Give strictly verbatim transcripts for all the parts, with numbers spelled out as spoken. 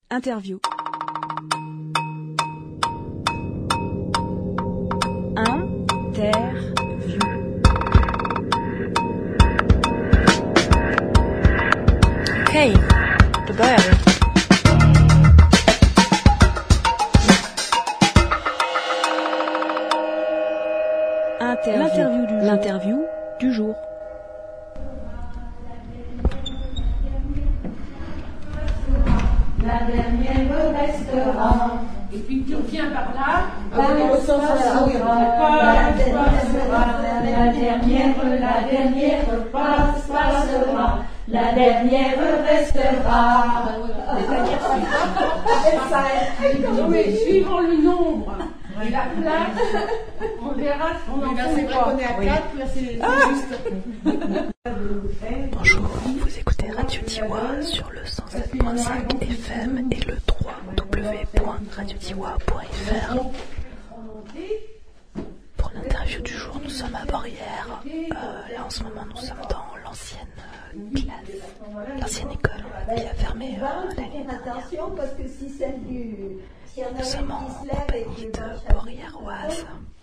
Interview. Interview. Okej, då börjar vi. Interview. L'interview du, L'interview du jour. La dernière restera. Et puis tu reviens par là. La dernière, la dernière passe, passera. La dernière restera. Oui, suivant le nombre et la place, on verra si on en fait. C'est vrai qu'on est à quatre, là c'est juste. Bonjour, vous écoutez Radio Tiwa sur le cent sept point cinq F M et le w w w point radio tiwa point f r. Pour l'interview du jour, nous sommes à Borrières. Euh, là, en ce moment, nous sommes dans l'ancienne euh, classe, l'ancienne école qui a fermé euh, l'année dernière. Nous sommes en compagnie de Borrièroises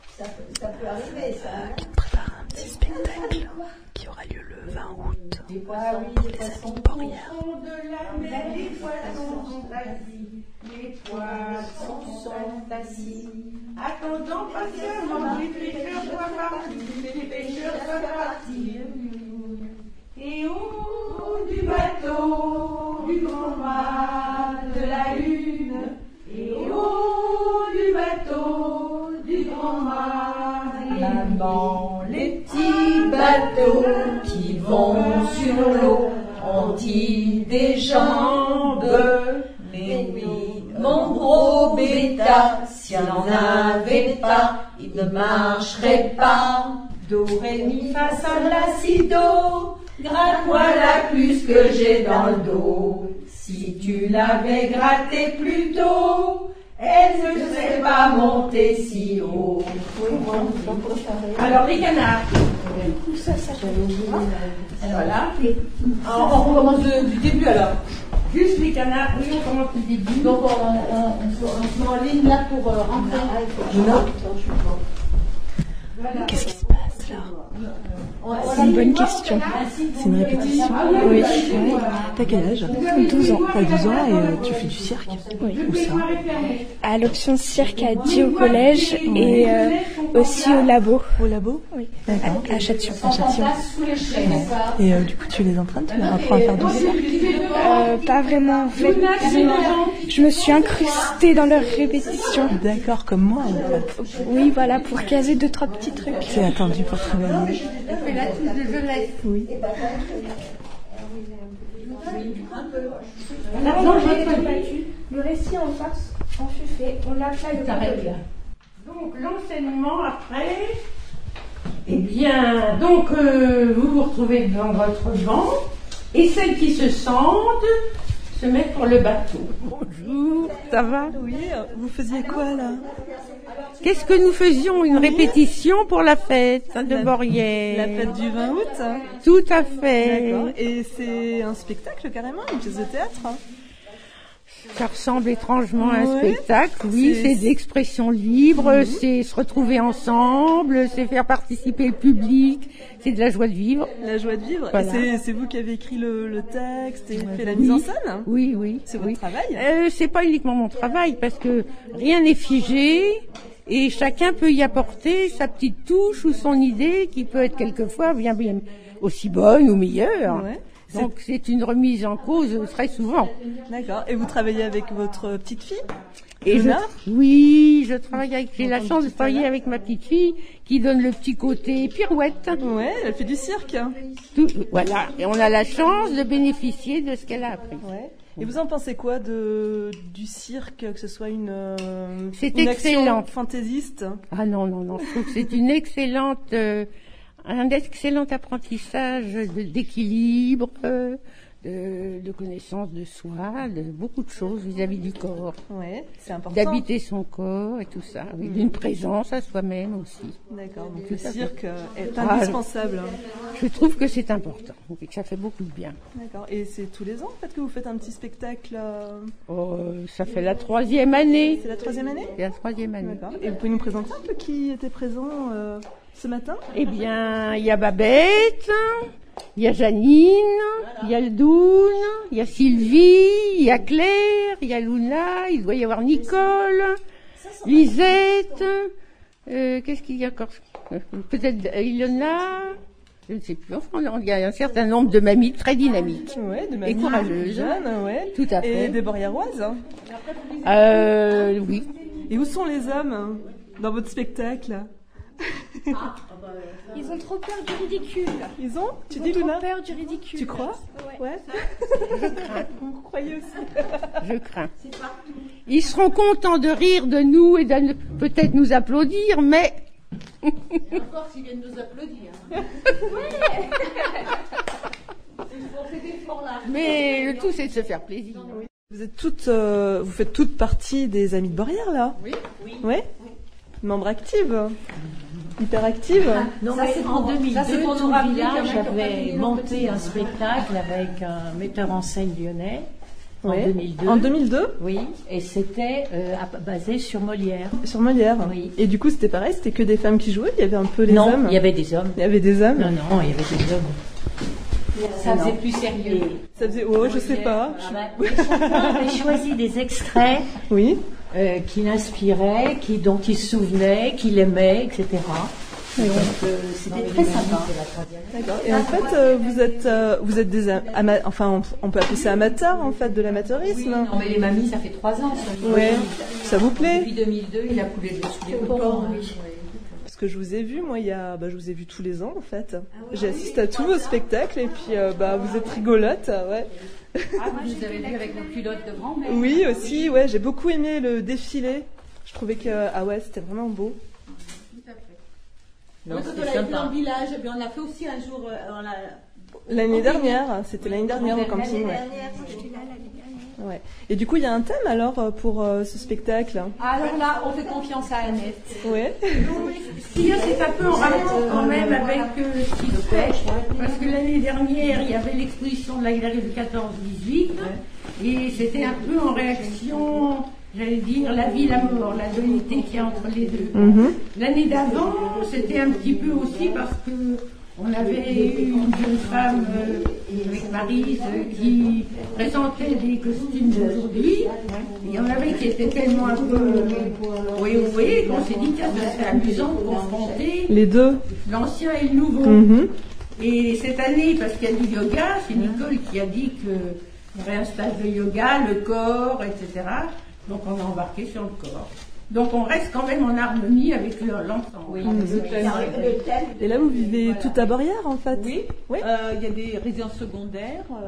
euh, qui nous prépare un petit spectacle qui aura lieu le vingt août pour les amis de Borrières. Les poissons sont assis, les poissons sont assis, attendant patiemment que les pêcheurs soient partis, que les pêcheurs soient partis. Et au bout du bateau, du grand mât de la lune, et au haut du bateau, du grand mât de la lune, maman, les petits bateaux qui vont sur l'eau ont-ils des jambes? Mais oui, mon gros bêta, s'il n'en avait pas, il ne marcherait pas. Do, ré, mi, fa, sol, la, si, do. Gratte, voilà plus que j'ai dans le dos. Si tu l'avais gratté plus tôt, elle ne serait pas montée si haut. Alors les canards. Voilà. Alors, on recommence du début alors. Juste les canards, oui, on commence du début. Donc on, on, on, on se met en ligne là pour euh, rentrer. Non. Qu'est-ce qui se passe là? C'est une bonne question. C'est une répétition? Oui. T'as quel âge? douze ans. T'as douze ans et euh, tu fais du cirque? Oui. Où ça? À l'option cirque à Die au collège et euh, aussi au labo. Au labo? Oui. D'accord. À, à Châtillon. À Châtillon. Et euh, du coup, tu les entraînes? Tu leur apprends à faire du cirque? Euh, pas vraiment en fait. Je me suis incrustée dans leurs répétitions. D'accord, comme moi en fait. Oui, voilà, pour caser deux, trois petits trucs. C'est attendu pour travailler. La touche de jeunesse. Oui. Non, j'ai été battue. Le récit en farce, en fait, on l'a fait le T'arrêtes là. Donc l'enseignement après, eh bien, donc euh, vous vous retrouvez devant votre banc et celles qui se sentent se mettent pour le bateau. Bonjour, ça va? Oui, vous faisiez quoi là? Qu'est-ce que nous faisions? Une répétition pour la fête hein, de Borrières. La fête du vingt août? Tout à fait. D'accord. Et c'est un spectacle carrément, une pièce de théâtre? Ça ressemble étrangement à un Ouais. spectacle, oui, C'est- c'est d'expression libre, Mhm. c'est se retrouver ensemble, c'est faire participer le public, c'est de la joie de vivre. La joie de vivre. Voilà. Et c'est, c'est vous qui avez écrit le, le texte et fait la Oui. mise en scène? Oui, oui. C'est oui. votre travail? Euh, c'est pas uniquement mon travail parce que rien n'est figé et chacun peut y apporter sa petite touche ou son idée qui peut être quelquefois bien, bien aussi bonne ou meilleure. Ouais. Donc c'est une remise en cause très souvent. D'accord. Et vous travaillez avec votre petite fille? Et je, Léna? oui, je travaille avec, j'ai la Entends chance de tout à travailler l'heure. avec ma petite fille qui donne le petit côté pirouette. Ouais, elle fait du cirque. Tout, voilà. Et on a la chance de bénéficier de ce qu'elle a appris. Ouais. Et vous en pensez quoi de du cirque, que ce soit une euh, C'est une excellent. action fantaisiste? Ah non, non, non, je trouve que c'est une excellente, euh, un excellent apprentissage de- d'équilibre, euh, de, de connaissance de soi, de beaucoup de choses vis-à-vis du corps. Ouais, c'est important. D'habiter son corps et tout ça, oui, d'une présence à soi-même aussi. D'accord, donc Tout le à fait. cirque est Ah, indispensable. Je trouve que c'est important et que ça fait beaucoup de bien. D'accord, et c'est tous les ans en fait que vous faites un petit spectacle euh, Oh, ça fait la troisième année. C'est la troisième année? C'est la troisième année. D'accord. Et vous pouvez nous présenter un peu qui était présent euh, ce matin? Eh bien, il y a Babette, il y a Janine, il y a Ldoun, il y a Sylvie, il y a Claire, il y a Luna, il doit y avoir Nicole, Lisette, euh, qu'est-ce qu'il y a encore? Euh, Peut-être Ilona, je ne sais plus. Enfin, il y a un certain nombre de mamies très dynamiques Ouais, de et mamie courageuses. jeune, ouais. Tout à Et fait. des Borriéroises. Euh, oui. Et où sont les hommes dans votre spectacle? Ils ont trop peur du ridicule. Ils ont? Tu Ils dis ont trop Luna? peur du ridicule. Tu crois? Ouais. Ouais. Je crains. Vous croyez aussi? Je crains. Ils seront contents de rire de nous et de peut-être nous applaudir, mais Encore s'ils viennent nous applaudir. mais le tout c'est de se faire plaisir. Vous êtes toutes, euh, vous faites toutes partie des Amis de Borrières là? Oui, oui. Ouais. Membre active, hyper active. Non, Ça, mais c'est pour- en deux mille deux, ça, c'est pour tout nous le rappeler village qu'il y en a qui ont pas avait fini monté leur un petit- spectacle avec un metteur en scène lyonnais en Ouais. deux mille deux. En deux mille deux, Oui, et c'était euh, à- basé sur Molière. sur Molière. Oui. Et du coup, c'était pareil, c'était que des femmes qui jouaient. Il y avait un peu les non, hommes. il y avait des hommes. Il y avait des hommes. Non, non, il y avait des hommes. Ça Non. faisait plus sérieux. Ça faisait, oh, je sais pas. Ah bah, et chacun avait choisi des extraits Oui. euh, qui l'inspiraient, qui, dont il se souvenait, qu'il aimait, et cetera. Donc euh, c'était très sympa. D'accord. Et en fait, euh, vous êtes, euh, vous êtes des, ama- enfin, on, on peut appeler ça amateur en fait de l'amateurisme. Non, mais les mamies, ça fait trois ans. Ça. Ouais. Ça vous plaît? Depuis deux mille deux, il a coulé de sous les ponts. Oui. Parce que je vous ai vu, moi, il y a, bah, je vous ai vu tous les ans en fait. J'ai assisté à tous vos spectacles et puis, euh, bah, vous êtes rigolote, ouais. Ah, vous nous avez vu avec nos culottes de grand-mère. Oui, aussi, ouais, j'ai beaucoup aimé le défilé. Je trouvais que, ah ouais, c'était vraiment beau. Non, Oui, quand on c'était a été dans sympa. le village, eh bien, on a fait aussi un jour. euh, on a- L'année dernière, c'était l'année dernière au L'année camping, ouais. dernière, Ouais. Et du coup, il y a un thème alors euh, pour euh, ce spectacle. Alors là, on fait confiance à Annette. Ouais. Ce qu'il y a, c'est un peu en rapport quand même avec euh, ce qui se fait, parce que l'année dernière, il y avait l'exposition de la galerie de quatorze dix-huit, et c'était un peu en réaction, j'allais dire, la vie, la mort, la dualité qu'il y a entre les deux. Mhm. L'année d'avant, c'était un petit peu aussi parce que on avait eu une jeune femme euh, avec Maryse euh, qui présentait des costumes d'aujourd'hui. Il y en avait qui étaient tellement un peu oui, vous voyez, qu'on s'est dit, tiens, ça serait amusant de confronter Les deux. l'ancien et le nouveau. Mhm. Et cette année, parce qu'il y a du yoga, c'est Nicole qui a dit qu'il y aurait un stage de yoga, le corps, et cetera. Donc on a embarqué sur le corps. Donc on reste quand même en harmonie avec le- l'ensemble. Oui, Mhm. le thème. Le thème. Et là, vous vivez tout à Borrières en fait. Oui, Oui. euh, il y a des résidences secondaires. euh,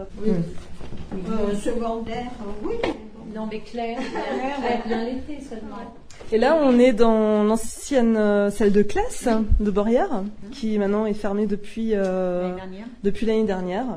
Euh, secondaire, euh, oui. Non, mais Claire, elle vient l'été seulement. Et là, on est dans l'ancienne euh, salle de classe de Borrières, qui maintenant est fermée depuis euh, L'année dernière. depuis l'année dernière.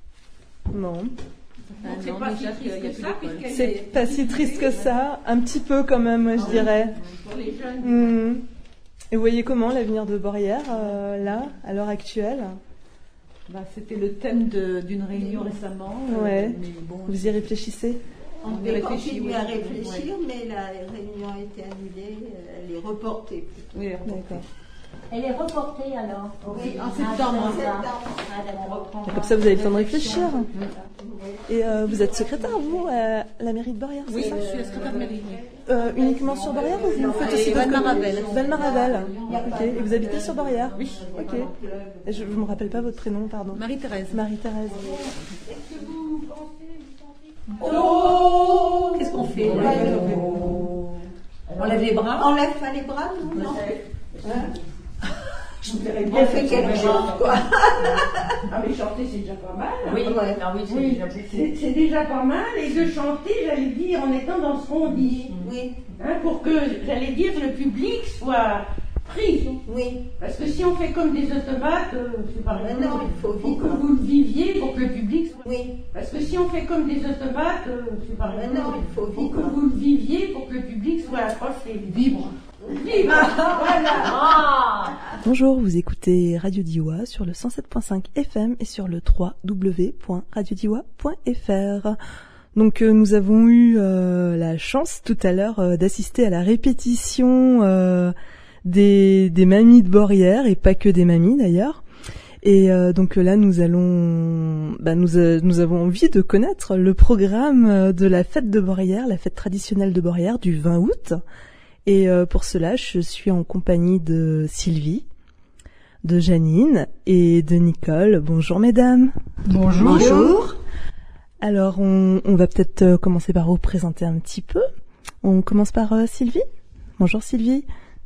Non, Donc c'est non, pas déjà si qu'il y a triste que plus ça, d'école. puisqu'elle c'est est- pas si triste que ça. Un petit peu quand même, moi, je dirais. Pour les jeunes. Mhm. Et vous voyez comment l'avenir de Borrières, euh, là, à l'heure actuelle? bah, c'était le thème de- d'une réunion récemment. euh, Ouais. mais bon, Vous y réfléchissez? On y peut réfléchit, continuer oui. à réfléchir, mais la réunion a été annulée, euh, elle est reportée plutôt. oui, D'accord. Elle est reportée alors. Oui, en septembre. Ah, septembre. ah, d'accord. Comme ça, vous avez le temps de réfléchir. Et euh, vous êtes secrétaire, vous, à la mairie de Borrières, oui, c'est ça? je suis la secrétaire de mairie. oui. Euh, uniquement sur Borrières ou vous faites aussi Et d'autres Valmaravel. communes? Valmaravel. Ok. Et vous habitez sur Borrières? Oui. Ok. Et je ne me rappelle pas votre prénom, pardon. Marie-Thérèse. Marie-Thérèse. Oh, Qu'est-ce qu'on fait là On lève les bras. on lève pas les bras, nous, non? Hein? On fait quelque chose, quoi. Ah mais chanter c'est déjà pas mal. Oui, Ouais. ah oui, c'est Oui, déjà beaucoup. c'est c'est déjà pas mal, et de chanter, j'allais dire, en étant dans ce qu'on dit. Oui. Hein, pour que, j'allais dire, le public soit prise. Oui. Parce que si on fait comme des automates, euh, c'est pas Mais rigolo. non, il faut Faut que vivre. vous le viviez pour que le public soit... Oui. Parce que si on fait comme des automates, euh, c'est pas Mais rigolo. non, il faut Faut que vivre. vous le viviez pour que le public soit accroché. Vibre. Vibre. Voilà. Ah. Bonjour, vous écoutez Radio Diois sur le cent sept point cinq F M et sur le w w w point radio diois point f r. Donc euh, nous avons eu euh, la chance tout à l'heure euh, d'assister à la répétition euh, des, des mamies de Borrières, et pas que des mamies d'ailleurs. Et euh, donc là nous allons, bah, nous, euh, nous avons envie de connaître le programme de la fête de Borrières, la fête traditionnelle de Borrières du vingt août. Et euh, pour cela, je suis en compagnie de Sylvie, de Janine et de Nicole. Bonjour mesdames. Bonjour. Bonjour. Alors on, on va peut-être euh, commencer par vous présenter un petit peu. On commence par euh, Sylvie. Bonjour Sylvie.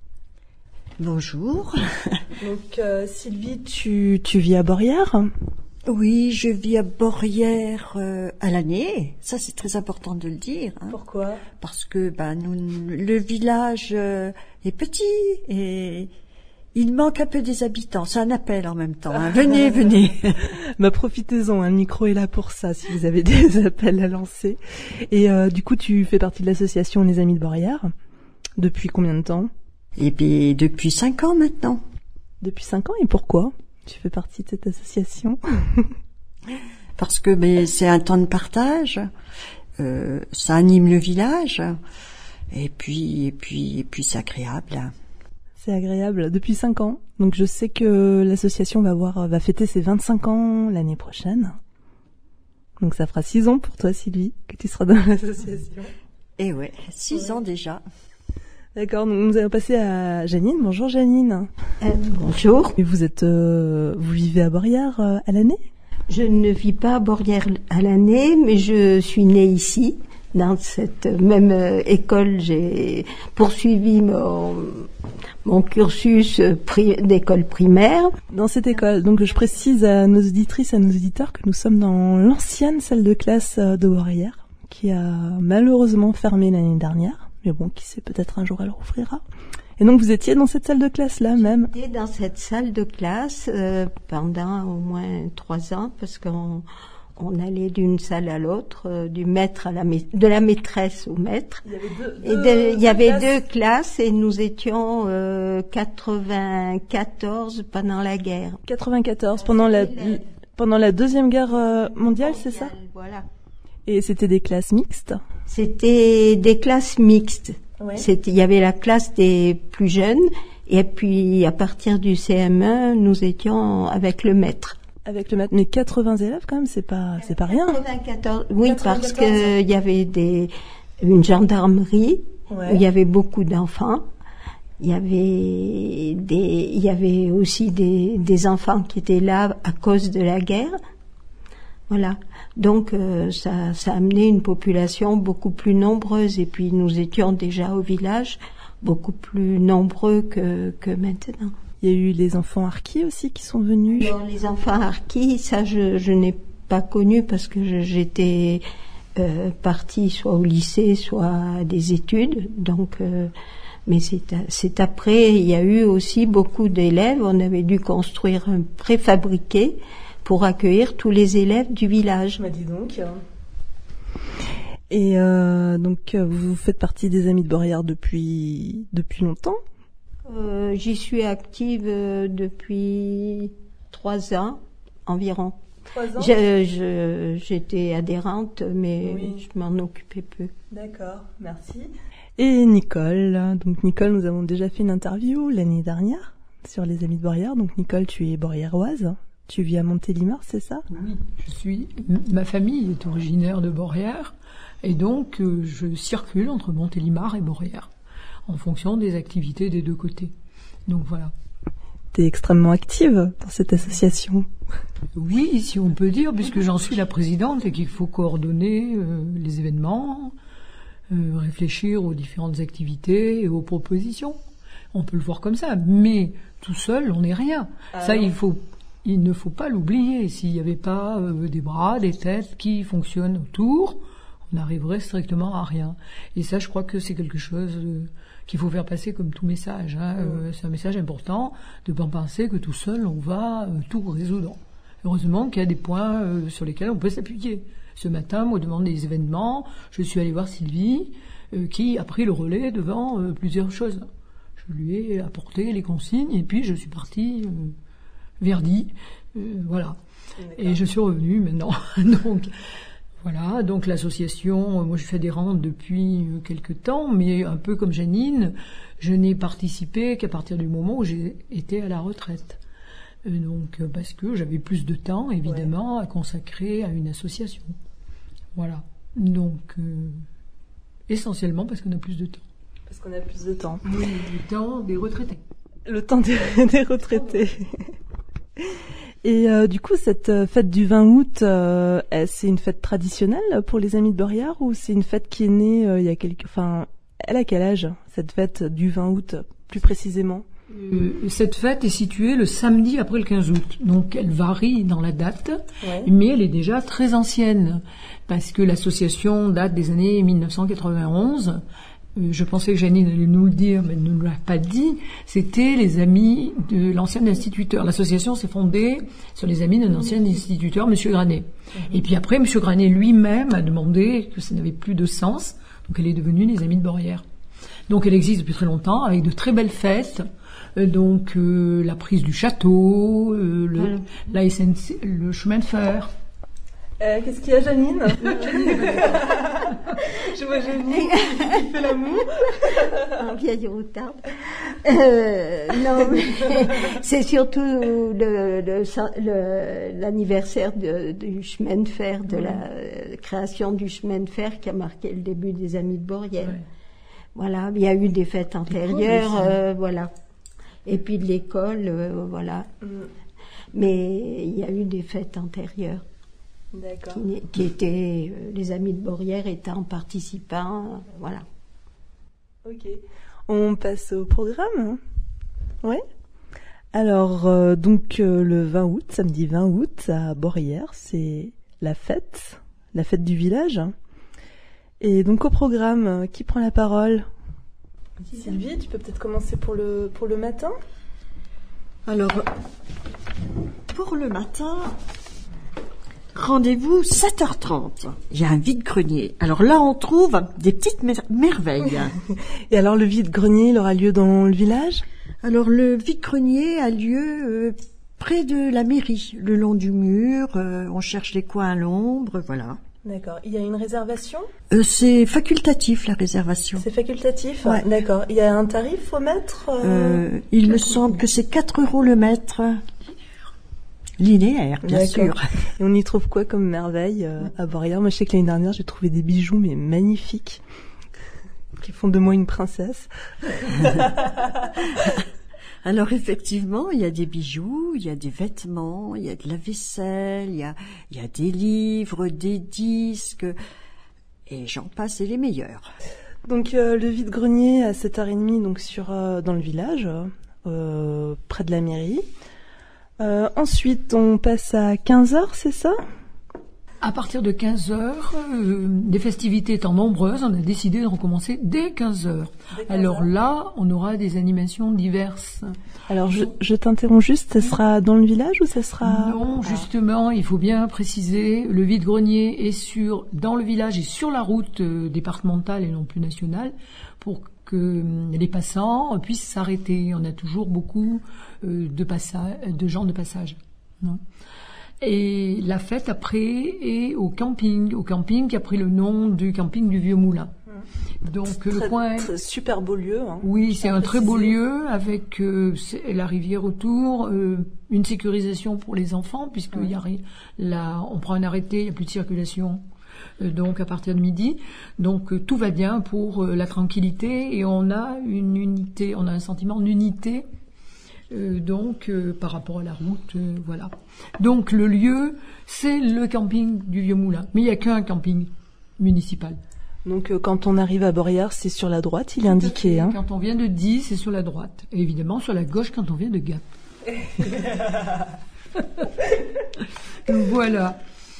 Bonjour. Donc euh, Sylvie, tu, tu vis à Borrières? Oui, je vis à Borrières euh, à l'année. Ça, c'est très important de le dire. Hein, Pourquoi? parce que bah, nous, le village euh, est petit et il manque un peu des habitants. C'est un appel en même temps. Hein. Venez, venez. Bah profitez-en, un micro est là pour ça, si vous avez des appels à lancer. Et euh, du coup, tu fais partie de l'association Les Amis de Borrières. Depuis combien de temps? Et puis depuis cinq ans maintenant. Depuis cinq ans, et pourquoi tu fais partie de cette association? Parce que mais c'est un temps de partage. Euh, ça anime le village. Et puis, et puis, et puis c'est agréable. C'est agréable. Depuis cinq ans. Donc je sais que l'association va avoir, va fêter ses vingt-cinq ans l'année prochaine. Donc ça fera six ans pour toi, Sylvie, que tu seras dans l'association. Et ouais, six ans déjà. D'accord. Donc nous allons passer à Janine. Bonjour Janine. Euh, bonjour. Et vous êtes, euh, vous vivez à Borrières euh, à l'année? Je ne vis pas à Borrières à l'année, mais je suis née ici. Dans cette même euh, école, j'ai poursuivi mon, mon cursus pri- d'école primaire. Dans cette école, donc je précise à nos auditrices, à nos auditeurs que nous sommes dans l'ancienne salle de classe de Borrières, qui a malheureusement fermé l'année dernière, mais bon, qui sait, peut-être un jour elle rouvrira. Et donc vous étiez dans cette salle de classe-là même? J'étais dans cette salle de classe euh, pendant au moins trois ans, parce qu'on on allait d'une salle à l'autre, euh, du maître à la ma- de la maîtresse au maître. Il y avait deux, Et de- il y avait deux classes et nous étions euh, quatre-vingt-quatorze pendant la guerre. quatre-vingt-quatorze, pendant la, pendant la deuxième guerre euh, mondiale, c'est ça? Voilà. Et c'était des classes mixtes? C'était des classes mixtes. Ouais. C'était, il y avait la classe des plus jeunes et puis à partir du C M un, nous étions avec le maître. Avec le maître, mais quatre-vingts élèves quand même, c'est pas, c'est pas rien. quatre-vingt-quatorze, oui, parce quatre-vingt-quatorze. que il y avait des, une gendarmerie, Ouais. où il y avait beaucoup d'enfants. Il y avait des, il y avait aussi des, des enfants qui étaient là à cause de la guerre. Voilà. Donc, euh, ça, ça a amené une population beaucoup plus nombreuse. Et puis, nous étions déjà au village beaucoup plus nombreux que, que maintenant. Il y a eu les enfants harkis aussi qui sont venus. Non, les enfants harkis, ça, je, je n'ai pas connu parce que je- j'étais euh, partie soit au lycée, soit à des études. Donc, euh, mais c'est, a- c'est après, il y a eu aussi beaucoup d'élèves. On avait dû construire un préfabriqué pour accueillir tous les élèves du village. Bah dis donc. Et euh, donc euh, vous faites partie des Amis de Borrières depuis depuis longtemps? Euh, j'y suis active euh, depuis trois ans environ. Trois ans. Je, je, j'étais adhérente, mais Oui. je m'en occupais peu. D'accord, merci. Et Nicole, donc Nicole, nous avons déjà fait une interview l'année dernière sur les Amis de Borrières. Donc Nicole, tu es borriéroise, tu vis à Montélimar, c'est ça? Oui, je suis. Ma famille est originaire de Borrières et donc euh, je circule entre Montélimar et Borrières en fonction des activités des deux côtés. Donc voilà. Tu es extrêmement active dans cette association. Oui, si on peut dire, puisque j'en suis la présidente et qu'il faut coordonner euh, les événements, euh, réfléchir aux différentes activités et aux propositions. On peut le voir comme ça, mais tout seul, on n'est rien. Ah ça, non. il faut, il ne faut pas l'oublier. S'il n'y avait pas euh, des bras, des têtes qui fonctionnent autour, n'arriverait strictement à rien. Et ça, je crois que c'est quelque chose euh, qu'il faut faire passer comme tout message. Hein. Euh, c'est un message important de ne pas penser que tout seul, on va euh, tout résoudre. Heureusement qu'il y a des points euh, sur lesquels on peut s'appuyer. Ce matin, moi, devant des événements, je suis allée voir Sylvie, euh, qui a pris le relais devant euh, plusieurs choses. Je lui ai apporté les consignes, et puis je suis partie euh, verdi, euh, voilà. Et je suis revenue maintenant. donc, voilà. Donc l'association, euh, moi, je suis adhérente depuis euh, quelque temps, mais un peu comme Janine, je n'ai participé qu'à partir du moment où j'ai été à la retraite. Euh, donc, euh, parce que j'avais plus de temps, évidemment, ouais. à consacrer à une association. Voilà. Donc, euh, essentiellement parce qu'on a plus de temps. Parce qu'on a plus de temps. Oui, le temps des retraités. Le temps des, des retraités. Et euh, du coup, cette fête du vingt août, euh, c'est une fête traditionnelle pour les Amis de Beaurières ou c'est une fête qui est née euh, il y a quelques... Enfin, elle a quel âge, cette fête du vingt août, plus précisément ? Euh, cette fête est située le samedi après le quinze août, donc elle varie dans la date, ouais. mais elle est déjà très ancienne, parce que l'association date des années mille neuf cent quatre-vingt-onze. Euh, je pensais que Janine allait nous le dire, mais elle ne nous l'a pas dit. C'était les amis de l'ancien instituteur. L'association s'est fondée sur les amis d'un ancien instituteur, Monsieur Granet. Et puis après, Monsieur Granet lui-même a demandé que ça n'avait plus de sens, donc elle est devenue les Amis de Beaurières. Donc elle existe depuis très longtemps, avec de très belles fêtes. Euh, donc euh, la prise du château, euh, le, mmh. la S N C, le chemin de fer. Euh, qu'est-ce qu'il y a, Janine? Je vois Janine qui fait l'amour. En vieille routarde. Euh, non, mais c'est surtout le, le, le, l'anniversaire de, du chemin de fer, de la euh, création du chemin de fer qui a marqué le début des Amis de Beaurières. Ouais. Voilà, il y a eu des fêtes antérieures, euh, voilà. Et puis de l'école, euh, voilà. Mm. Mais il y a eu des fêtes antérieures. D'accord. Qui, qui étaient, euh, les Amis de Beaurières étant participants, euh, voilà. Ok. On passe au programme. Ouais. Alors, euh, donc euh, le vingt août, samedi vingt août, à Beaurières, c'est la fête, la fête du village. Et donc au programme, qui prend la parole? Sylvie, tu peux peut-être commencer pour le, pour le matin? Alors, pour le matin, rendez-vous sept heures trente. Il y a un vide-grenier. Alors là, on trouve des petites mer- merveilles. Et alors, le vide-grenier, il aura lieu dans le village? Alors, le vide-grenier a lieu euh, près de la mairie, le long du mur. Euh, on cherche les coins à l'ombre, voilà. D'accord. Il y a une réservation? euh, C'est facultatif, la réservation. C'est facultatif? Ouais. D'accord. Il y a un tarif au mètre? euh... Euh, Il me semble que c'est quatre euros le mètre. Linéaire, bien D'accord. sûr. Et on y trouve quoi comme merveille euh, à Beaurières? Moi, je sais que l'année dernière, j'ai trouvé des bijoux, mais magnifiques, qui font de moi une princesse. Alors effectivement, il y a des bijoux, il y a des vêtements, il y a de la vaisselle, il y a, il y a des livres, des disques, et j'en passe, et les meilleurs. Donc euh, le vide-grenier à sept heures trente, donc sur euh, dans le village, euh, près de la mairie. Euh, ensuite, on passe à quinze heures, c'est ça? À partir de quinze heures, euh, les festivités étant nombreuses, on a décidé de recommencer dès quinze heures. Dès quinze Alors heures. Là, on aura des animations diverses. Alors, je, je t'interromps juste, ça sera dans le village ou ça sera... Non, justement, il faut bien préciser, le vide-grenier est sur, dans le village et sur la route euh, départementale et non plus nationale, pour que euh, les passants puissent s'arrêter. On a toujours beaucoup euh, de, passa- de gens de passage. Non. Et la fête après est au camping, au camping qui a pris le nom du camping du Vieux Moulin. Donc très, le coin, très, super beau lieu. Hein. Oui, c'est un très beau lieu avec euh, la rivière autour, euh, une sécurisation pour les enfants puisque il y a là, on prend un arrêté, il n'y a plus de circulation. Euh, donc à partir de midi, donc euh, tout va bien pour euh, la tranquillité et on a une unité, on a un sentiment d'unité. Euh, donc euh, par rapport à la route, euh, voilà. Donc le lieu, c'est le camping du Vieux Moulin, mais il n'y a qu'un camping municipal. Donc euh, quand on arrive à Beaurières, c'est sur la droite, il est indiqué. Hein. Quand on vient de Die, c'est sur la droite. Et évidemment sur la gauche quand on vient de Gap. Voilà.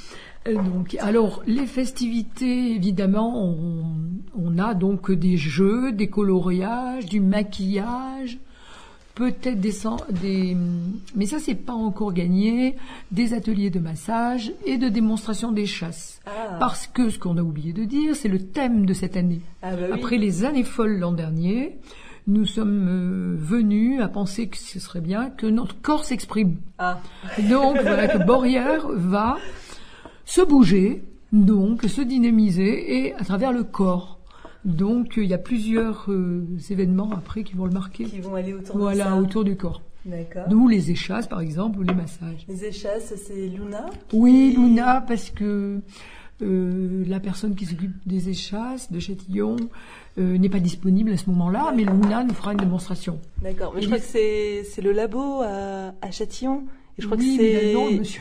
Donc, alors, les festivités, évidemment, on, on a donc des jeux, des coloriages, du maquillage, peut-être des, des... Mais ça, c'est pas encore gagné, des ateliers de massage et de démonstration des chasses. Ah. Parce que, ce qu'on a oublié de dire, c'est le thème de cette année. Ah bah oui. Après les années folles l'an dernier, nous sommes euh, venus à penser que ce serait bien que notre corps s'exprime. Ah. Donc, voilà que Borrières va se bouger, donc se dynamiser, et à travers le corps. Donc, il y a plusieurs euh, événements après qui vont le marquer. Qui vont aller autour voilà, de ça. autour du corps. D'accord. D'où les échasses, par exemple, ou les massages. Les échasses, c'est Luna? Oui, Luna, parce que euh, la personne qui s'occupe des échasses de Châtillon euh, n'est pas disponible à ce moment-là, mais Luna nous fera une démonstration. D'accord, mais et je crois que c'est, c'est le labo à, à Châtillon. Et je crois oui, que c'est... Mais non, monsieur.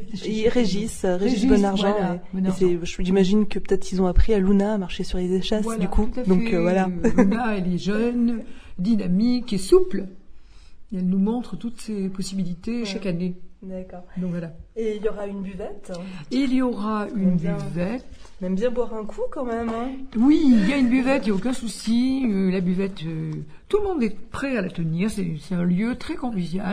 Et Régis, Régis, Régis Bonargent. Voilà, ouais. Bonargent. Et c'est, j'imagine que peut-être ils ont appris à Luna à marcher sur les échasses, voilà, du coup. Donc euh, voilà. Luna, elle est jeune, dynamique et souple. Et elle nous montre toutes ses possibilités ouais. chaque année. D'accord. Donc voilà. Et il y aura une buvette. Il y aura une bien, buvette. On aime bien boire un coup quand même. Hein. Oui, il y a une buvette, il n'y a aucun souci. Euh, la buvette, euh, tout le monde est prêt à la tenir. C'est, c'est un lieu très convivial.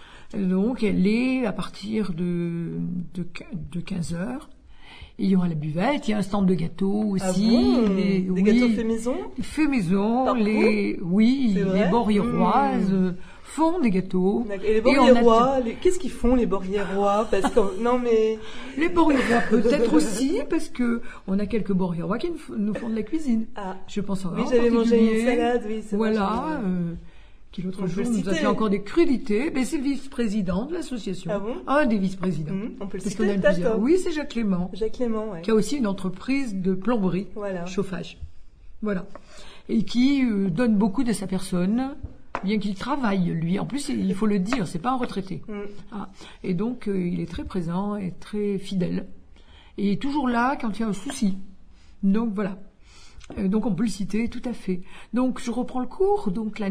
Donc, elle est à partir de, de, de quinze heures. Il y aura la buvette, il y a un stand de gâteaux aussi. Ah bon les, Des oui, gâteaux faits maison Faits maison, les, oui, les Borriéroises mmh. font des gâteaux. Et les Borriérois, a... les... qu'est-ce qu'ils font les Borriérois? Parce que, non mais... Les Borriérois peut-être aussi, parce que on a quelques Borriérois qui nous font de la cuisine. Ah. Je pense en Oui, j'avais mangé une salade, oui, c'est voilà, euh, qui l'autre jour nous a fait encore des crudités. Mais c'est le vice-président de l'association. Ah bon? Un des vice-présidents. Mmh, on peut le Parce citer, qu'on a une plusieurs. Oui, c'est Jacques Clément. Jacques Clément, ouais. Qui a aussi une entreprise de plomberie, voilà. chauffage. Voilà. Et qui euh, donne beaucoup de sa personne, bien qu'il travaille, lui. En plus, il faut le dire, c'est pas un retraité. Mmh. Ah. Et donc, euh, il est très présent et très fidèle. Et toujours là quand il y a un souci. Donc, voilà. Euh, donc, on peut le citer, tout à fait. Donc, je reprends le cours. Donc, la...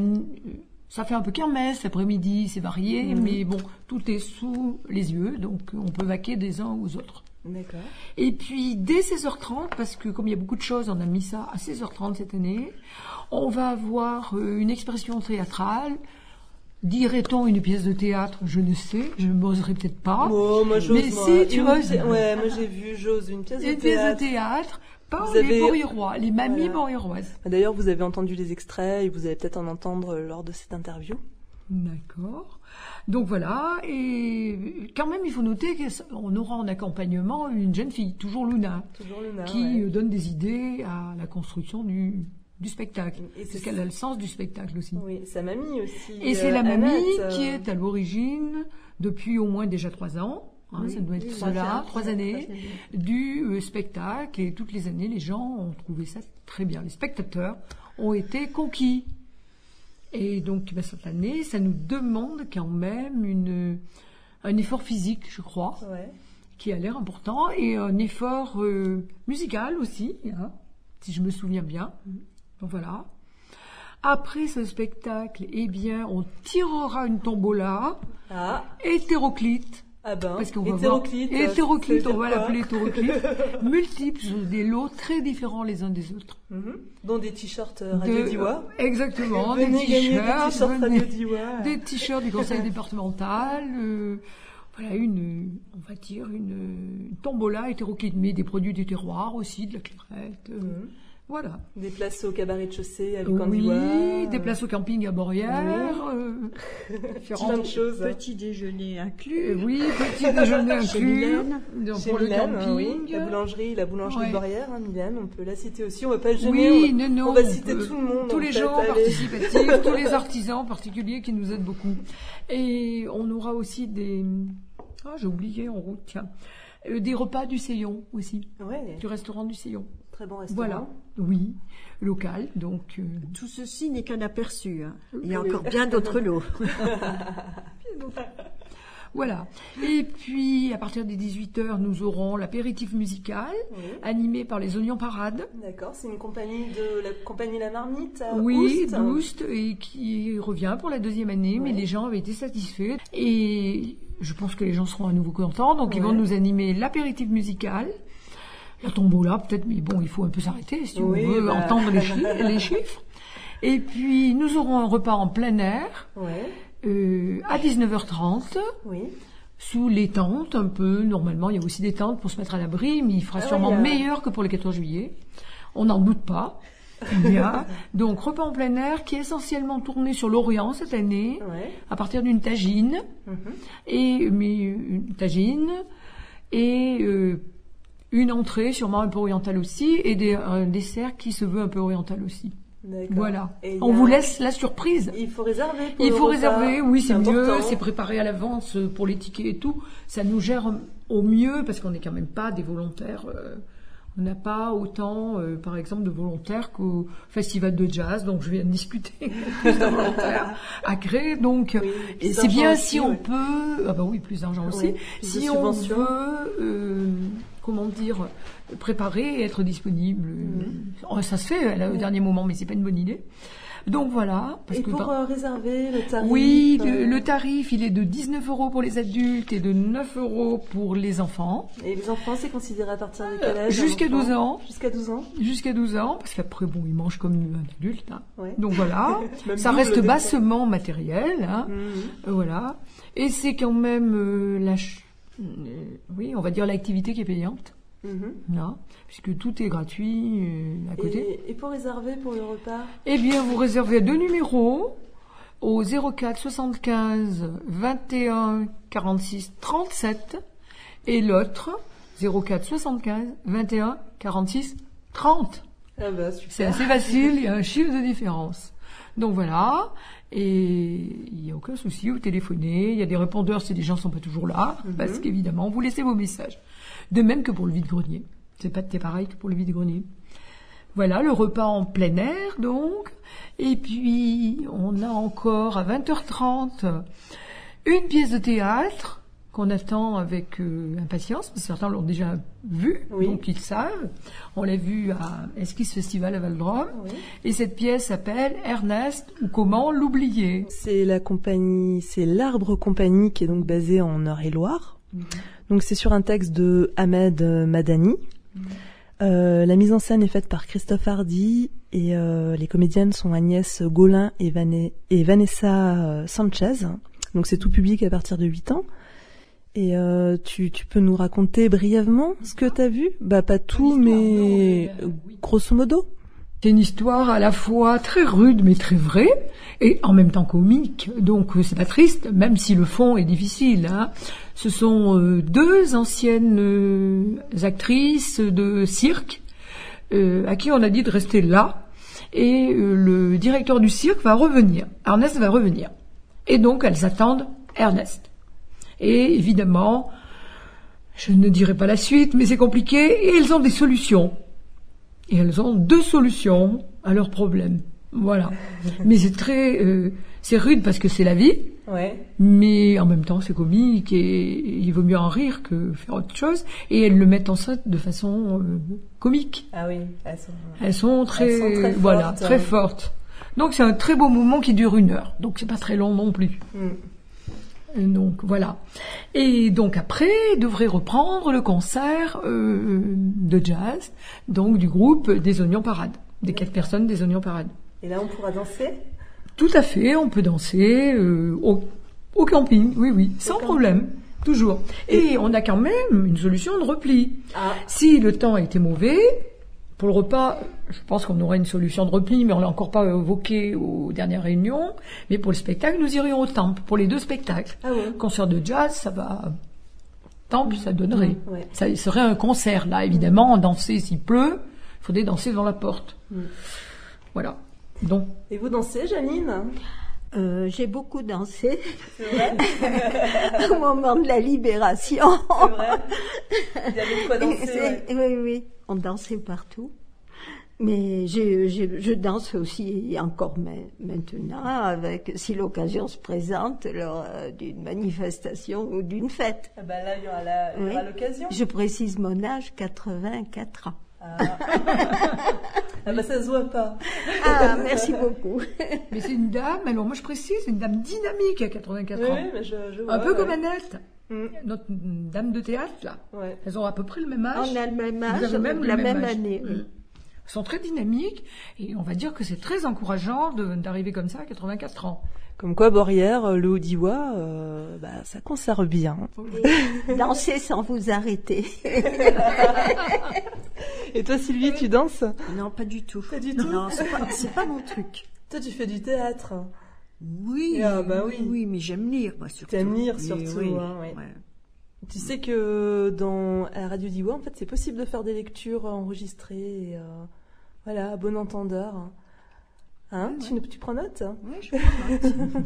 Ça fait un peu kermesse, l'après-midi, c'est varié, mmh. mais bon, tout est sous les yeux, donc on peut vaquer des uns aux autres. D'accord. Et puis, dès seize heures trente, parce que comme il y a beaucoup de choses, on a mis ça à seize heures trente cette année, on va avoir une expression théâtrale. Dirait-on une pièce de théâtre? Je ne sais, je n'oserais peut-être pas. Oh, moi j'ose, mais moi. si, tu oses. Ouais, moi j'ai vu, j'ose une pièce de une théâtre. Une pièce de théâtre. Par vous les avez... Borriérois, les mamies voilà. Borriéroises. D'ailleurs, vous avez entendu les extraits et vous allez peut-être en entendre lors de cette interview. D'accord. Donc voilà, et quand même, il faut noter qu'on aura en accompagnement une jeune fille, toujours Luna, toujours Luna qui ouais. donne des idées à la construction du, du spectacle. Et parce qu'elle a le sens du spectacle aussi. Oui, sa mamie aussi. Et euh, c'est la mamie Annette, qui euh... est à l'origine, depuis au moins déjà trois ans, Hein, oui, ça doit être oui, cela, trois années, du euh, spectacle. Et toutes les années, les gens ont trouvé ça très bien. Les spectateurs ont été conquis. Et donc, ben, cette année, ça nous demande quand même une, un effort physique, je crois, ouais. qui a l'air important, et un effort euh, musical aussi, hein, si je me souviens bien. Donc voilà. Après ce spectacle, eh bien, on tirera une tombola ah. hétéroclite. Ah ben, parce qu'on va hétéroclite. Voir, hétéroclite, on va l'appeler hétéroclite. Multiples, des lots très différents les uns des autres. Mm-hmm. Dont des t-shirts euh, Radio de, Diois. Euh, exactement, des t-shirts, des t-shirts Radio Diois. Des t-shirts du conseil départemental. Euh, voilà, une, on va dire, une, une tombola hétéroclite, mais des produits du terroir aussi, de la clairette. Euh, mm-hmm. Voilà. Des places au cabaret de chaussée à Lucandiwa. Oui, des places au camping à Borrières. Oui. Euh, Plein de choses. Petit déjeuner inclus. Euh, oui, petit déjeuner inclus. Donc pour Mylène, le camping. Oui. La boulangerie, la boulangerie ouais. de Borrières, hein, Mylène, on peut la citer aussi. On va pas gêner. Oui, on, non, non. On va citer tout le monde. Tous les gens participatifs, tous les artisans particuliers qui nous aident beaucoup. Et on aura aussi des... Ah, j'ai oublié en route, tiens. Euh, des repas du Seillon aussi. Ouais. Du restaurant du Seillon. Très bon restaurant. Voilà, oui, local, donc... Euh... Tout ceci n'est qu'un aperçu. Hein. Il y a encore bien d'autres lots. Voilà. Et puis, à partir des dix-huit heures, nous aurons l'apéritif musical, oui. animé par les Oignons Parades. D'accord, c'est une compagnie de la compagnie La Marmite à Oui, Oust. d'Oust, et qui revient pour la deuxième année, oui. mais les gens avaient été satisfaits. Et je pense que les gens seront à nouveau contents. Donc, ils Ouais. vont nous animer l'apéritif musical, la tombola peut-être, mais bon, il faut un peu s'arrêter si Oui, on veut bah. entendre les, chi- les chiffres. Et puis, nous aurons un repas en plein air Ouais. euh, à dix-neuf heures trente. Oui. Sous les tentes, un peu. Normalement, il y a aussi des tentes pour se mettre à l'abri, mais il fera Ah sûrement oui, il y a- meilleur que pour le quatorze juillet. On n'en doute pas. Bien. Donc, repas en plein air qui est essentiellement tourné sur l'Orient cette année, Ouais. à partir d'une tagine, Mhm. et mais une tagine et euh, une entrée sûrement un peu orientale aussi, et des, un dessert qui se veut un peu oriental aussi. D'accord. Voilà. Et il y On a- vous laisse la surprise. Il faut réserver pour Il le faut repas. réserver, oui, c'est mieux, important. c'est préparé à l'avance pour les tickets et tout. Ça nous gère au mieux parce qu'on n'est quand même pas des volontaires. euh, on n'a pas autant, euh, par exemple, de volontaires qu'au festival de jazz. Donc, je viens de discuter plus de volontaires à créer. Donc, Oui, et plus c'est bien d'argent si aussi, on ouais. peut. Ah bah oui, plus d'argent aussi. Oui, plus de Si on subventions. veut, euh, comment dire, préparer et être disponible. Euh, Ça se fait là, au dernier moment, mais c'est pas une bonne idée. Donc voilà. Parce Et que pour par- euh, réserver le tarif oui, euh, le, le tarif, il est de dix-neuf euros pour les adultes et de neuf euros pour les enfants. Et les enfants, c'est considéré à partir de quel âge un Jusqu'à enfant douze ans. Jusqu'à douze ans. Jusqu'à douze ans, parce qu'après, bon, ils mangent comme un adulte. Hein. Ouais. Donc voilà, Même ça double, reste des fois. bassement matériel. Hein. Mhm. Euh, voilà. Et c'est quand même euh, la... ch- euh, oui, on va dire l'activité qui est payante. Mhm. Là, puisque tout est gratuit euh, à côté. Et, et pour réserver pour le repas Eh bien, vous réservez deux numéros au zéro quatre soixante-quinze vingt et un quarante-six trente-sept et l'autre zéro quatre soixante-quinze vingt et un quarante-six trente. Ah bah super. C'est assez facile, il y a un chiffre de différence. Donc voilà, et il n'y a aucun souci, vous téléphonez, il y a des répondeurs si les gens ne sont pas toujours là, Mhm. parce qu'évidemment, vous laissez vos messages. De même que pour le vide-grenier. C'est pas c'est pareil que pour le vide-grenier. Voilà, le repas en plein air, donc. Et puis, on a encore à vingt heures trente une pièce de théâtre qu'on attend avec euh, impatience, parce que certains l'ont déjà vu, Oui. donc ils savent. On l'a vu à Esquisse Festival à Val-d'Rome. Oui. Et cette pièce s'appelle Ernest ou comment l'oublier. C'est la compagnie, c'est l'Arbre Compagnie qui est donc basée en Eure-et-Loire. Mhm. Donc c'est sur un texte de Ahmed Madani. Mhm. Euh, la mise en scène est faite par Christophe Hardy et euh, les comédiennes sont Agnès Gaulin et, Van- et Vanessa euh, Sanchez. Donc c'est tout public à partir de huit ans. Et euh, tu, tu peux nous raconter brièvement ce que tu as vu ? Bah pas tout, L'histoire, non, mais mais, euh, euh, oui. grosso modo. C'est une histoire à la fois très rude mais très vraie et en même temps comique. Donc euh, c'est pas triste, même si le fond est difficile. Hein. Ce sont euh, deux anciennes euh, actrices de cirque euh, à qui on a dit de rester là. Et euh, le directeur du cirque va revenir. Ernest va revenir. Et donc elles attendent Ernest. Et évidemment, je ne dirai pas la suite, mais c'est compliqué. Et elles ont des solutions. Et elles ont deux solutions à leurs problèmes. Voilà. Mais c'est très, euh, c'est rude parce que c'est la vie, Ouais. mais en même temps c'est comique et il vaut mieux en rire que faire autre chose. Et elles le mettent en scène de façon euh, comique. Ah oui, elles sont. Elles sont très, Elles sont très voilà, fortes, très hein. fortes. Donc c'est un très beau moment qui dure une heure. Donc c'est pas très long non plus. Mm. Donc voilà. Et donc après, devrait reprendre le concert euh, de jazz, donc du groupe des Oignons Parade, des quatre personnes des Oignons Parade. Et là, on pourra danser ? Tout à fait, on peut danser euh, au, au camping, oui, oui, sans problème, toujours. Et on a quand même une solution de repli. Ah. Si le temps a été mauvais, pour le repas, je pense qu'on aurait une solution de repli, mais on l'a encore pas évoqué aux dernières réunions. Mais pour le spectacle, nous irions au Temple, pour les deux spectacles. Ah ouais. Concert de jazz, ça va... Temple, ça donnerait. Mmh, ouais. Ça serait un concert, là, évidemment, danser s'il pleut, il faudrait danser devant la porte. Mmh. Voilà. Donc, Et vous dansez, Janine ? Euh, j'ai beaucoup dansé C'est vrai ? au moment de la libération. C'est vrai ? Il y avait de quoi danser, C'est- ouais. Oui, oui, on dansait partout. Mais je, je, je danse aussi encore ma- maintenant, avec, si l'occasion se présente, lors euh, d'une manifestation ou d'une fête. Ah bah là, il y aura la- il y aura Oui. l'occasion. Je précise mon âge, quatre-vingt-quatre ans. Ah. Ah bah ça se voit pas. Ah, merci beaucoup. Mais c'est une dame, alors moi je précise, c'est une dame dynamique à quatre-vingt-quatre Oui, ans. oui, mais je, je vois, Un peu ouais. comme Annette, Mm. notre dame de théâtre, là. Ouais. Elles ont à peu près le même âge. On a le même Vous âge, avez même la le même âge. année. Oui. Mm. Elles sont très dynamiques et on va dire que c'est très encourageant de- d'arriver comme ça à quatre-vingt-quatre ans. Comme quoi, Borrière, le Haut-Diois, euh, bah, ça conserve bien. Et danser sans vous arrêter. Et toi, Sylvie, tu danses? Non, pas du tout. Pas du tout. Non, c'est pas, c'est pas mon truc. Toi, tu fais du théâtre. Oui, Ah, bah oui. oui, oui, mais j'aime lire, moi, surtout. T'aimes lire, Mais surtout, oui, hein, ouais. ouais. Tu sais que dans à Radio Diois, en fait, c'est possible de faire des lectures enregistrées, et, euh, voilà, à bon entendeur. Hein, Ouais, tu, ouais. tu prends note? Oui, je prends note.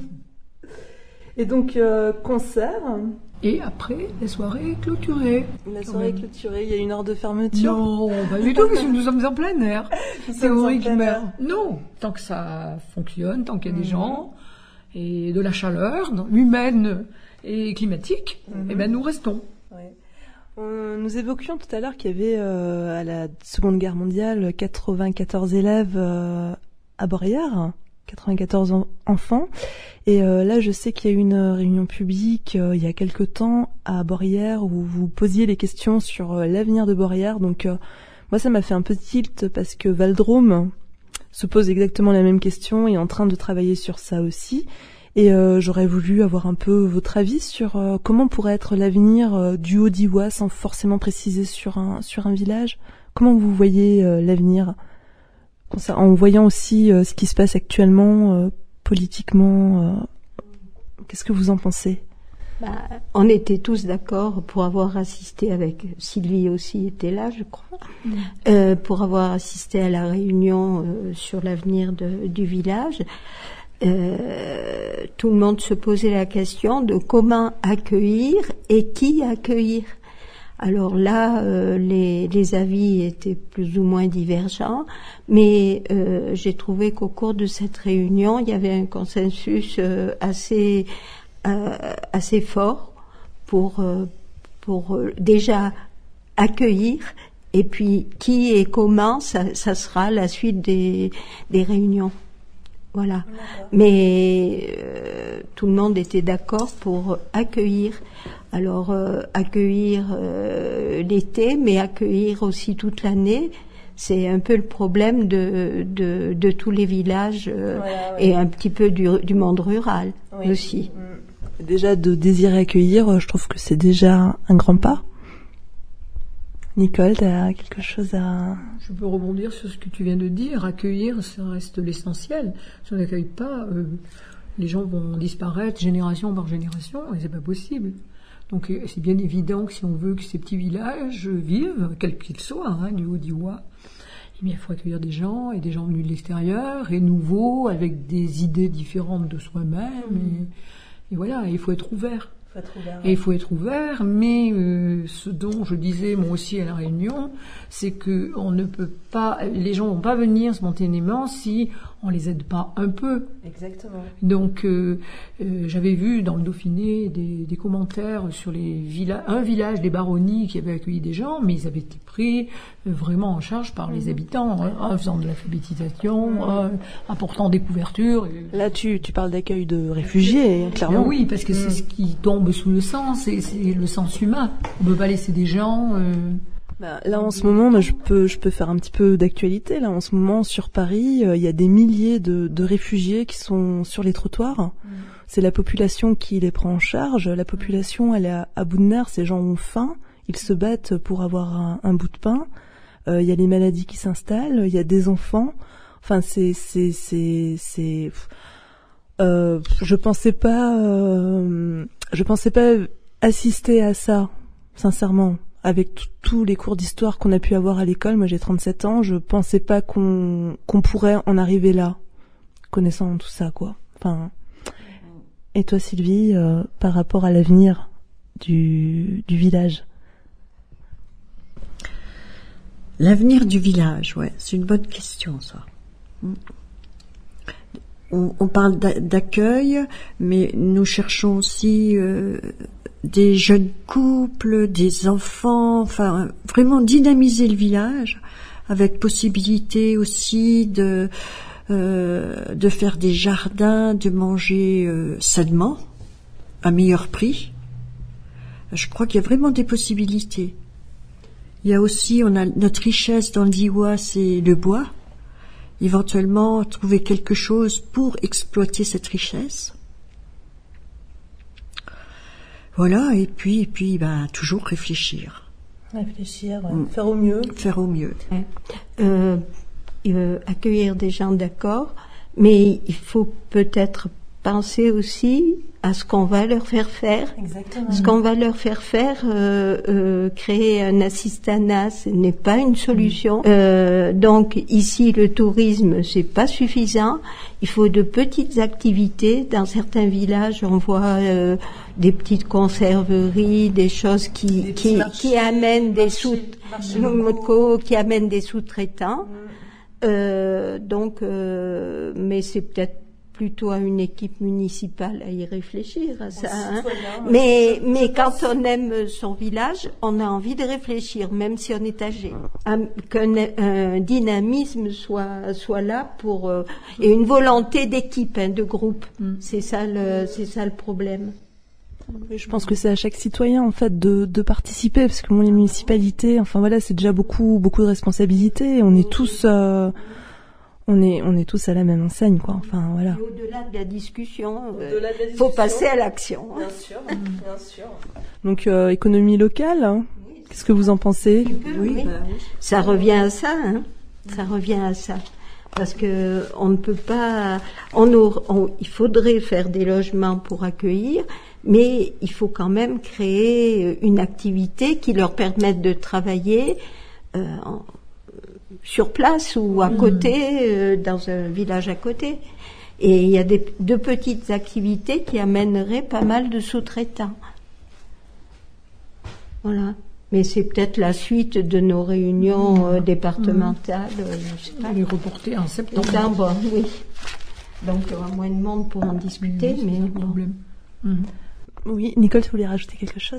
Et donc, euh, concert, Et après, la soirée est clôturée. la Quand soirée est même. clôturée, il y a une heure de fermeture. Non, pas du tout, parce que nous sommes en plein air. Nous sommes en plein Théoriquement. air. Non, tant que ça fonctionne, tant qu'il y a des Mhm. gens, et de la chaleur, humaine et climatique, Mhm. eh ben nous restons. Ouais. On- nous évoquions tout à l'heure qu'il y avait euh, à la Seconde Guerre mondiale quatre-vingt-quatorze élèves euh, à Borrières, quatre-vingt-quatorze en- enfants. Et euh, là, je sais qu'il y a eu une réunion publique euh, il y a quelque temps à Borrières où vous posiez les questions sur euh, l'avenir de Borrières. Donc euh, moi, ça m'a fait un peu tilt parce que Valdrome se pose exactement la même question et est en train de travailler sur ça aussi. Et euh, j'aurais voulu avoir un peu votre avis sur euh, comment pourrait être l'avenir euh, du Haut-Diois sans forcément préciser sur un sur un village. Comment vous voyez euh, l'avenir en voyant aussi euh, ce qui se passe actuellement euh, politiquement. Euh, qu'est-ce que vous en pensez? Bah, on était tous d'accord pour avoir assisté avec Sylvie aussi était là, je crois, mmh. euh, pour avoir assisté à la réunion euh, sur l'avenir de, du village. Euh, tout le monde se posait la question de comment accueillir et qui accueillir. Alors là, euh, les, les avis étaient plus ou moins divergents, mais euh, j'ai trouvé qu'au cours de cette réunion, il y avait un consensus euh, assez euh, assez fort pour euh, pour euh, déjà accueillir, et puis qui et comment, ça, ça sera la suite des des réunions. Voilà. Mais euh, tout le monde était d'accord pour accueillir. Alors euh, accueillir euh, l'été, mais accueillir aussi toute l'année, c'est un peu le problème de de, de tous les villages euh, voilà, ouais. Et un petit peu du, du monde rural oui. aussi. Mmh. Déjà de désirer accueillir, je trouve que c'est déjà un grand pas. Nicole, tu as quelque chose à... Je peux rebondir sur ce que tu viens de dire. Accueillir, ça reste l'essentiel. Si on n'accueille pas, euh, les gens vont disparaître génération par génération, et c'est pas possible. Donc c'est bien évident que si on veut que ces petits villages vivent, quels qu'ils soient, hein, du Haut-Diois, eh bien, il faut accueillir des gens, et des gens venus de l'extérieur, et nouveaux, avec des idées différentes de soi-même, mmh. et, et voilà, il faut être ouvert. Faut être ouvert, et il faut être ouvert, mais euh, ce dont je disais moi aussi à la réunion, c'est que on ne peut pas, les gens vont pas venir spontanément si on les aide pas un peu. Exactement. Donc euh, euh, j'avais vu dans le Dauphiné des, des commentaires sur les villages, un village des baronnies qui avait accueilli des gens, mais ils avaient été pris euh, vraiment en charge par mmh. les habitants, hein, en faisant de l'alphabétisation, mmh. euh, apportant des couvertures. Et... Là tu tu parles d'accueil de réfugiés, clairement. Ben oui, parce que mmh. c'est ce qui tombe sous le sang, c'est, c'est le sens humain. On ne peut pas laisser des gens. Euh... Bah, là en ce moment, bah, je peux je peux faire un petit peu d'actualité. Là en ce moment sur Paris, il euh, y a des milliers de, de réfugiés qui sont sur les trottoirs. Mmh. C'est la population qui les prend en charge. La population, elle est à, à bout de nerfs. Ces gens ont faim. Ils se battent pour avoir un, un bout de pain. Il euh, y a les maladies qui s'installent. Il y a des enfants. Enfin, c'est c'est c'est c'est. Euh, je pensais pas, euh, je pensais pas assister à ça, sincèrement. Avec t- tous les cours d'histoire qu'on a pu avoir à l'école, moi j'ai trente-sept ans, je pensais pas qu'on qu'on pourrait en arriver là, connaissant tout ça, quoi. Enfin. Et toi, Sylvie, euh, par rapport à l'avenir du du village? L'avenir du village, ouais, c'est une bonne question, ça. On, on parle d'accueil, mais nous cherchons aussi euh, des jeunes couples, des enfants, enfin vraiment dynamiser le village, avec possibilité aussi de euh, de faire des jardins, de manger euh, sainement, à meilleur prix. Je crois qu'il y a vraiment des possibilités. Il y a aussi, on a notre richesse dans le Diois, c'est le bois. Éventuellement, trouver quelque chose pour exploiter cette richesse. Voilà, et puis, et puis, ben, toujours réfléchir. Réfléchir, ouais. Mm. Faire au mieux. Faire au mieux. Ouais. Euh, euh, accueillir des gens, d'accord, mais il faut peut-être penser aussi à ce qu'on va leur faire faire. Exactement. Ce qu'on va leur faire faire, euh, euh, créer un assistanat, ce n'est pas une solution. Mmh. Euh, donc ici, le tourisme, c'est pas suffisant. Il faut de petites activités. Dans certains villages, on voit euh, des petites conserveries, des choses qui des qui, marchés, qui amènent des sous locaux. qui amènent des sous-traitants. Mmh. Euh, donc, euh, mais c'est peut-être plutôt à une équipe municipale à y réfléchir à ça. Hein. Mais, mais quand on aime son village, on a envie de réfléchir, même si on est âgé. Un, qu'un un dynamisme soit, soit là pour, euh, et une volonté d'équipe, hein, de groupe. Mm. C'est ça le, c'est ça le problème. Je pense que c'est à chaque citoyen en fait de, de participer, parce que bon, les municipalités, enfin voilà, c'est déjà beaucoup beaucoup de responsabilités. On est tous euh, on est on est tous à la même enseigne, quoi. Enfin voilà. Et au-delà de la discussion, il euh, faut passer à l'action. Bien sûr, bien sûr. Donc euh, économie locale, hein. Qu'est-ce que vous en pensez? Oui, oui. Bah, oui. Ça revient à ça, hein. Ça revient à ça. Parce que on ne peut pas, on, aura, on il faudrait faire des logements pour accueillir, mais il faut quand même créer une activité qui leur permette de travailler euh, en, sur place ou à côté, euh, dans un village à côté. Et il y a des, de petites activités qui amèneraient pas mal de sous-traitants. Voilà. Mais c'est peut-être la suite de nos réunions euh, départementales. Euh, je sais pas. Les reporter en septembre. Septembre, oui. Donc il y aura moins de monde pour en discuter, oui, mais c'est un problème. Mmh. Oui, Nicole, tu voulais rajouter quelque chose?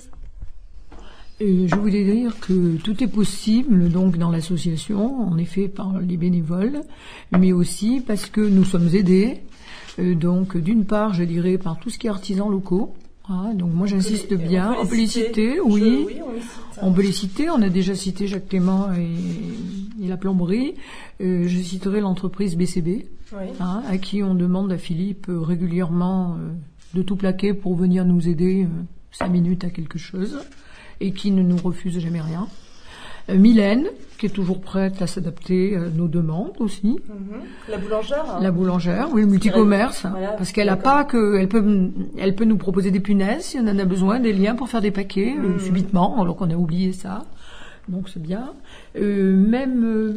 Et je voulais dire que tout est possible donc dans l'association, en effet par les bénévoles, mais aussi parce que nous sommes aidés. Euh, donc d'une part, je dirais par tout ce qui est artisans locaux. Ah, donc moi j'insiste les, bien, on peut les citer, citer oui. Je, oui on, les cite, on peut les citer, on a déjà cité Jacques Clément et, et la plomberie. Euh, je citerai l'entreprise B C B, oui. hein, à qui on demande à Philippe euh, régulièrement euh, de tout plaquer pour venir nous aider euh, cinq minutes à quelque chose, et qui ne nous refuse jamais rien. Euh, Mylène, qui est toujours prête à s'adapter à nos demandes aussi. Mm-hmm. La boulangère. Hein. La boulangère, oui, le multicommerce, voilà, parce qu'elle a pas que, elle peut, elle peut nous proposer des punaises si on en a besoin, des liens pour faire des paquets mm. euh, subitement, alors qu'on a oublié ça. Donc c'est bien. Euh, même euh,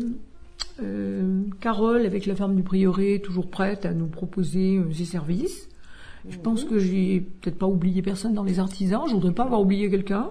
euh, Carole, avec la ferme du Prieuré, toujours prête à nous proposer euh, ses services. Mm-hmm. Je pense que j'ai peut-être pas oublié personne dans les artisans. Je voudrais pas avoir oublié quelqu'un.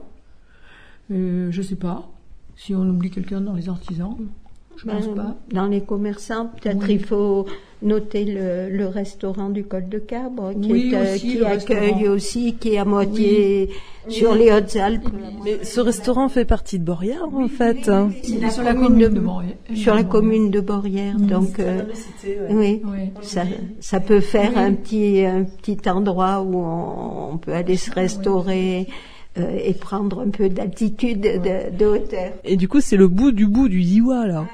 Euh, je sais pas. Si on oublie quelqu'un dans les artisans, je pense ben, pas. Dans les commerçants, peut-être oui. il faut noter le, le restaurant du Col de Cabre, qui, oui, est, aussi, qui accueille restaurant. Aussi, qui est à moitié oui. sur oui. les Hautes-Alpes. Mais ce restaurant fait partie de Borrières, en fait. Il est sur la commune de, de Borrières. Sur la commune de Borrières, mmh. donc euh, cité, ouais. oui, oui. Ça, ça peut faire oui. un petit un petit endroit où on, on peut aller se restaurer. Oui. Euh, et prendre un peu d'altitude, de, de hauteur. Et du coup, c'est le bout du bout du Diois, là.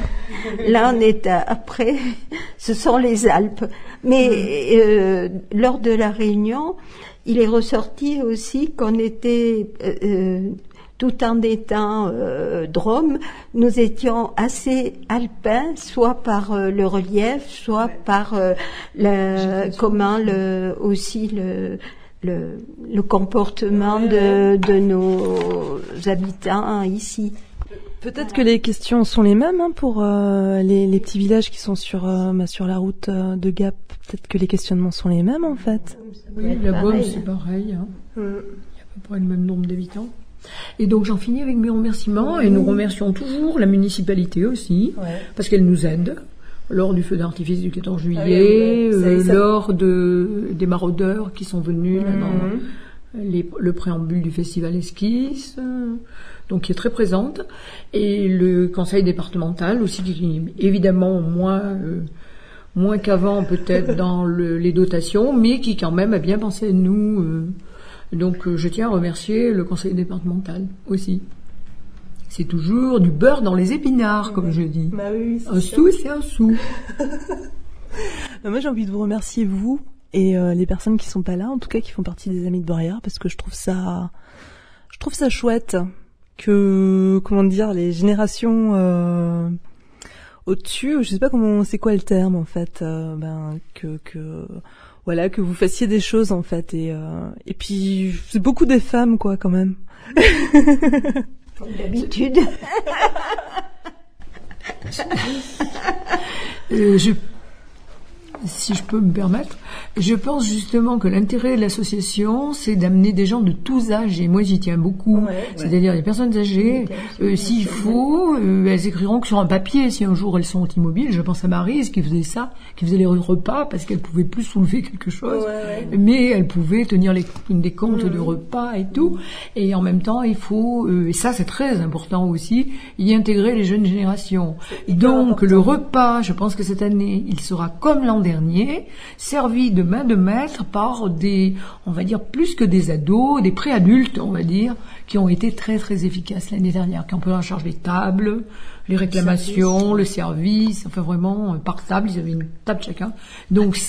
Là, on est à, après, ce sont les Alpes. Mais mmh. euh, lors de la réunion, il est ressorti aussi qu'on était, euh, tout en étant euh, Drôme, nous étions assez alpins, soit par euh, le relief, soit ouais. par euh, le, comment le, aussi le Le, le comportement de, de nos habitants ici. Peut-être que les questions sont les mêmes hein, pour euh, les, les petits villages qui sont sur, euh, bah, sur la route euh, de Gap. Peut-être que les questionnements sont les mêmes en fait. Oui, la Beaume c'est pareil. Hein. Mm. Il y a à peu près le même nombre d'habitants. Et donc j'en finis avec mes remerciements et nous remercions toujours la municipalité aussi ouais. parce qu'elle nous aide. Lors du feu d'artifice du quatorze juillet, ah oui, oui. Euh, ça, ça... lors de, des maraudeurs qui sont venus mmh. là, dans les, le préambule du festival Esquisse, euh, donc qui est très présente, et le conseil départemental aussi, qui évidemment moi, euh, moins qu'avant peut-être dans le, les dotations, mais qui quand même a bien pensé à nous. Euh, donc euh, je tiens à remercier le conseil départemental aussi. C'est toujours du beurre dans les épinards, comme je dis. Bah oui, c'est un sûr. sou, c'est un sou. Moi, j'ai envie de vous remercier, vous et euh, les personnes qui sont pas là, en tout cas qui font partie des Amis de Beaurières, parce que je trouve ça, je trouve ça chouette que, comment dire, les générations euh, au-dessus, je sais pas comment, c'est quoi le terme en fait, euh, ben que que voilà, que vous fassiez des choses en fait, et euh, et puis c'est beaucoup des femmes quoi quand même. Comme d'habitude. euh, je, si je peux me permettre, je pense justement que l'intérêt de l'association, c'est d'amener des gens de tous âges, et moi j'y tiens beaucoup, ouais, c'est-à-dire ouais. les personnes âgées, euh, s'il faut, euh, elles écriront que sur un papier, si un jour elles sont immobiles. Je pense à Maryse qui faisait ça, qui faisait les repas parce qu'elle pouvait plus soulever quelque chose, ouais, ouais. mais elle pouvait tenir les, des comptes mmh. de repas et tout, et en même temps il faut, euh, et ça c'est très important aussi, y intégrer les jeunes générations. Donc le repas, je pense que cette année, il sera comme l'an dernier, servi de main de maître par des, on va dire, plus que des ados, des préadultes, on va dire, qui ont été très très efficaces l'année dernière, qui ont pris en charge les tables, les réclamations, le service, enfin vraiment, par table, ils avaient une table chacun. Donc,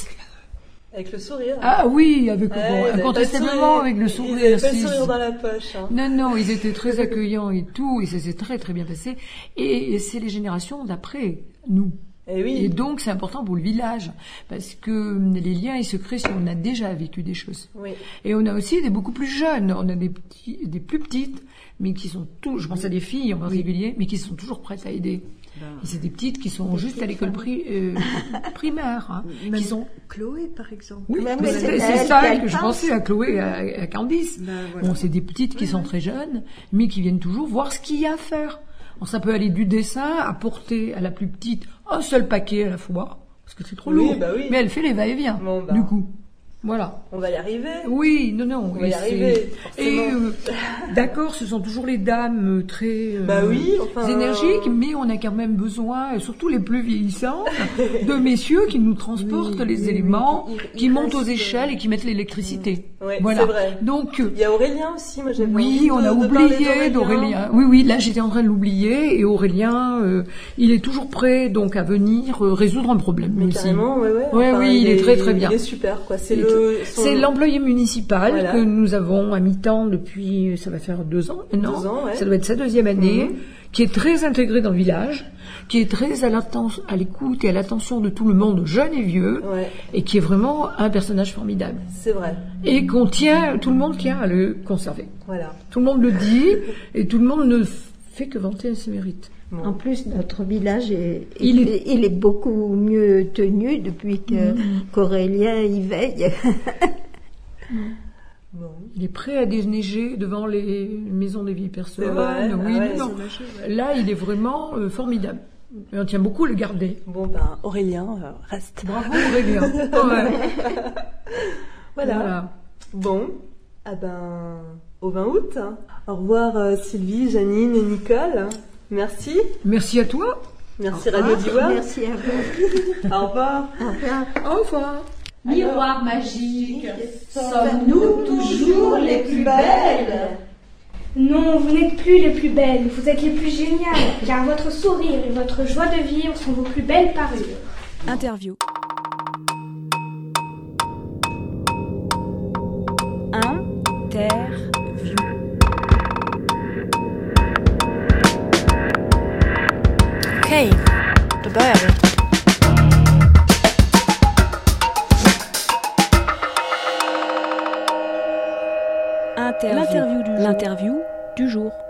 avec le sourire. Ah oui, avec ouais, bon, incontestablement avec le sourire. Ils n'avaient pas le sourire dans la poche. Hein. Non, non, ils étaient très accueillants et tout, et ça s'est très très bien passé. Et c'est les générations d'après, nous. Et, oui. et donc c'est important pour le village parce que les liens ils se créent si on a déjà vécu des choses. Oui. Et on a aussi des beaucoup plus jeunes, on a des petits, des plus petites, mais qui sont tout, je pense à des filles en particulier, oui. mais qui sont toujours prêtes à aider. Ben, et c'est des petites qui sont juste à l'école pri, euh, primaire, hein, qui sont Chloé par exemple. Oui, mais c'est, c'est, c'est ça que je pensais à Chloé et à, à Candice. Ben, voilà. Bon, c'est des petites qui oui, sont oui. très jeunes, mais qui viennent toujours voir ce qu'il y a à faire. Alors, ça peut aller du dessin à porter à la plus petite un seul paquet à la fois, parce que c'est trop oui, lourd. Bah oui. Mais elle fait les va-et-vient, bon, bah. du coup. Voilà. On va y arriver. Oui, non, non. On va y arriver. Et euh, d'accord, ce sont toujours les dames très euh, bah oui, enfin, énergiques, euh... mais on a quand même besoin, surtout les plus vieillissants, de messieurs qui nous transportent oui, les oui, éléments, oui, il, il qui montent aux échelles et qui mettent l'électricité. Oui, voilà. C'est vrai. Donc il y a Aurélien aussi, moi j'avais oui, on de, a de oublié d'Aurélien. Oui, oui, là j'étais en train de l'oublier et Aurélien, euh, il est toujours prêt donc à venir euh, résoudre un problème. Mais aussi. Carrément, ouais, ouais. Ouais, enfin, oui, il, il est très très bien. Il est super, quoi. C'est le. C'est l'employé municipal voilà. que nous avons à mi-temps depuis, ça va faire deux ans maintenant. Deux ans, ouais. Ça doit être sa deuxième année, mmh. qui est très intégré dans le village, qui est très à, à l'écoute et à l'attention de tout le monde, jeune et vieux, ouais. et qui est vraiment un personnage formidable. C'est vrai. Et qu'on tient, tout le monde tient à le conserver. Voilà. Tout le monde le dit, et tout le monde ne fait que vanter ses mérites. Bon. En plus, notre village est, il, est, il est beaucoup mieux tenu depuis que, mmh. qu'Aurélien y veille. mmh. Bon. Il est prêt à déneiger devant les maisons des vieilles personnes. Ouais, oui, ah ouais, non. Machin, ouais. Là, il est vraiment euh, formidable. Et on tient beaucoup à le garder. Bon, ben, Aurélien, euh, reste. Bravo, Aurélien. Ouais. Voilà. voilà. Bon, ah ben, au vingt août. Hein. Au revoir euh, Sylvie, Janine et Nicole. Merci. Merci à toi. Merci Radio Diois. Merci à vous. Au revoir. Au revoir. Au revoir. Miroir magique, sommes-nous toujours les plus belles? Non, vous n'êtes plus les plus belles, vous êtes les plus géniales, car votre sourire et votre joie de vivre sont vos plus belles parures. Interview. Interview. Okej, då börjar vi. Interview. L'interview du jour. L'interview du jour.